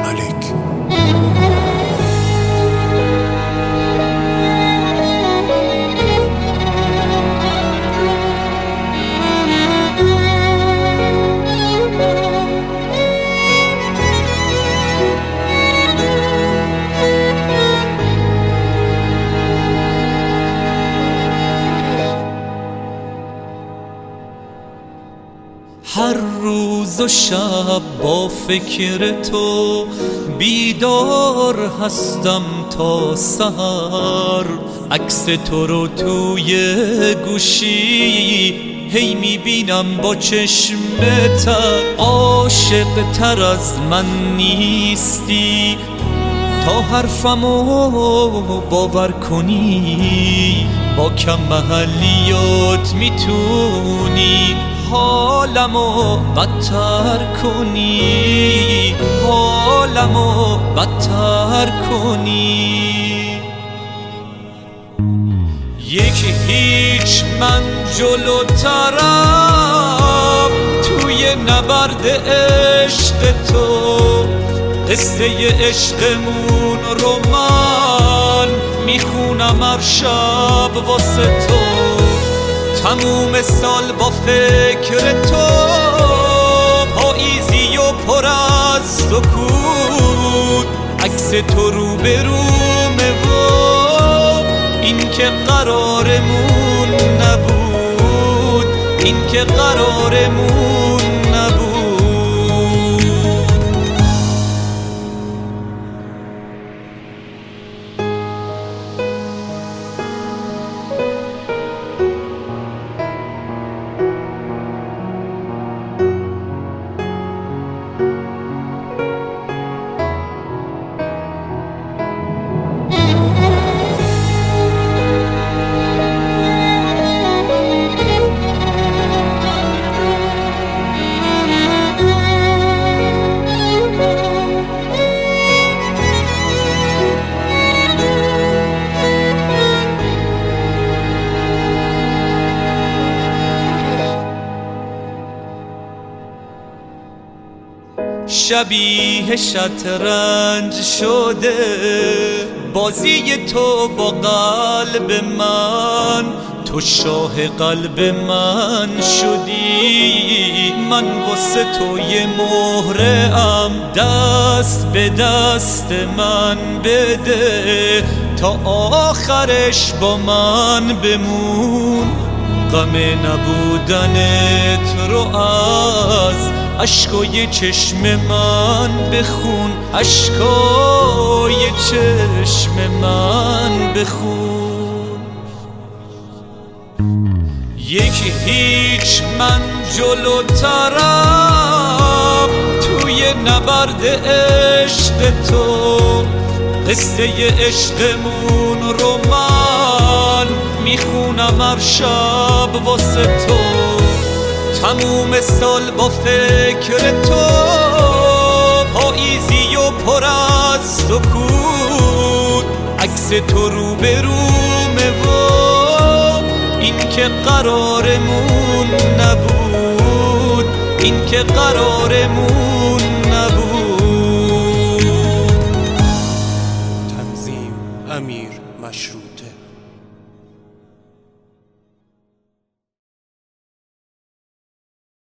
الملک. هر روز و شب با فکر تو بیدار هستم تا سحر. عکس تو رو توی گوشی هی میبینم با چشم تر. عاشق تر از من نیستی تا حرفمو باور کنی. با کم محلیات میتونی حالمو بدتر کنی، حالمو بدتر کنی. یکی هیچ من جلوترم توی نبرد عشق تو. قصه عشقمون رو من میخونم هر شب واسه تو. تموم سال با فکر تو، پاییزی و پر از سکوت. عکس تو رو به رومه و این که قرارمون نبود، این که قرارمون نبود. شبیه شطرنج شده بازی تو با قلب من. تو شاه قلب من شدی، من واسه تو یه مهره ام. دست به دست من بده تا آخرش با من بمون. غم نبودنت رو از اشکای چشم من بخون، اشکای چشم من بخون. یکی هیچ من جلوترم توی نبرد عشق تو. قصه عشقمون رو من میخونم هر شب واسه تو. تموم سال با فکر تو، پاییزی و پر از سکوت. عکس تو رو به رومه و این که قرارمون نبود، این که قرارمون نبود. تنظیم امیر مشروطه.